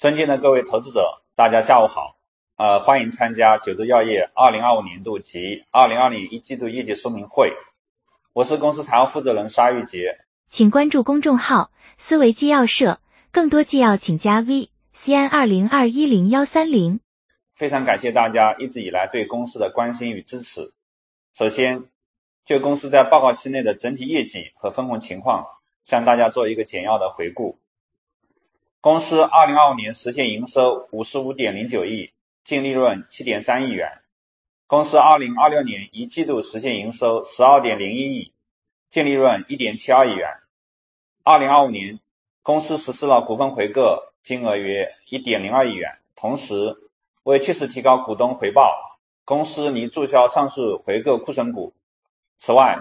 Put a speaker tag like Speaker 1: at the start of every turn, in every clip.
Speaker 1: 尊敬的各位投资者，大家下午好。欢迎参加九州药业2025年度及2020年一季度业绩说明会。我是公司财务负责人沙玉杰。
Speaker 2: 请关注公众号思维纪要社，更多纪要请加 VCN20210130。
Speaker 1: 非常感谢大家一直以来对公司的关心与支持。首先，就公司在报告期内的整体业绩和分红情况，向大家做一个简要的回顾。公司2025年实现营收 55.09 亿，净利润 7.3 亿元。公司2026年一季度实现营收 12.01 亿，净利润 1.72 亿元。2025年，公司实施了股份回购，金额约 1.02 亿元。同时，为确实提高股东回报，公司拟注销上述回购库存股。此外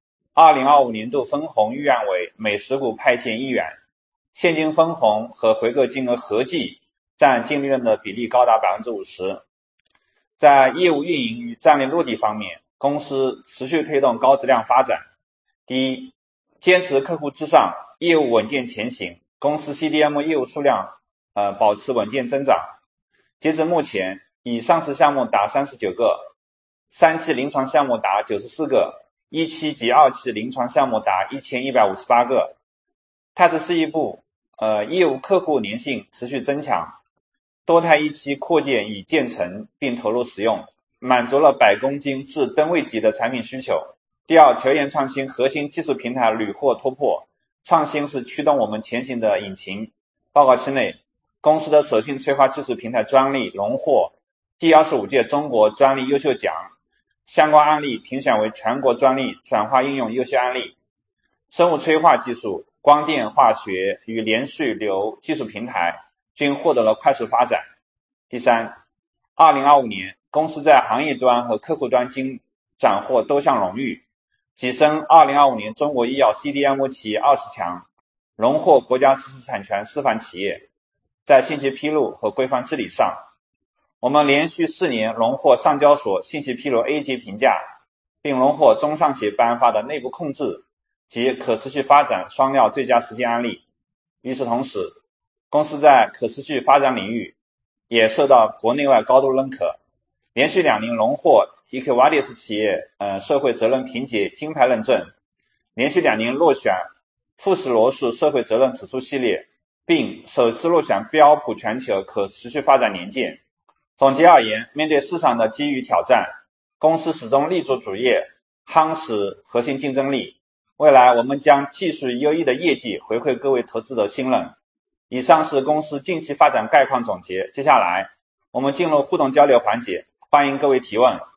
Speaker 1: ，2025年度分红预案为每10股派现1元。现金分红和回购金额合计占净利润的比例高达 50%。 在业务运营与战略落地方面，公司持续推动高质量发展。第一，坚持客户至上，业务稳健前行，公司 CDMO 业务数量保持稳健增长。截至目前，已上市项目达39个，3期临床项目达94个，1期及2期临床项目达1158个。泰慈示意部业务客户粘性持续增强，多肽1期扩建已建成并投入使用，满足了100公斤至吨位级的产品需求。第二，求研创新核心技术平台屡获突破，创新是驱动我们前行的引擎。报告期内，公司的手性催化技术平台专利荣获第25届中国专利优秀奖，相关案例评选为全国专利转化应用优秀案例。生物催化技术、光电化学与连续流技术平台均获得了快速发展。第三，2025年，公司在行业端和客户端均斩获多项荣誉，跻身2025年中国医药 CDMO 企业20强，荣获国家知识产权示范企业。在信息披露和规范治理上，我们连续4年荣获上交所信息披露 A 级评价，并荣获中上协颁发的内部控制及可持续发展双料最佳实践案例。与此同时，公司在可持续发展领域也受到国内外高度认可，连续2年荣获 EcoVadis 企业社会责任评级金牌认证，连续2年落选富时罗素社会责任指数系列，并首次落选标普全球可持续发展年鉴。总结而言，面对市场的机遇挑战，公司始终立足主业，夯实核心竞争力。未来我们将继续优异的业绩回馈各位投资者信任。以上是公司近期发展概况总结，接下来我们进入互动交流环节，欢迎各位提问。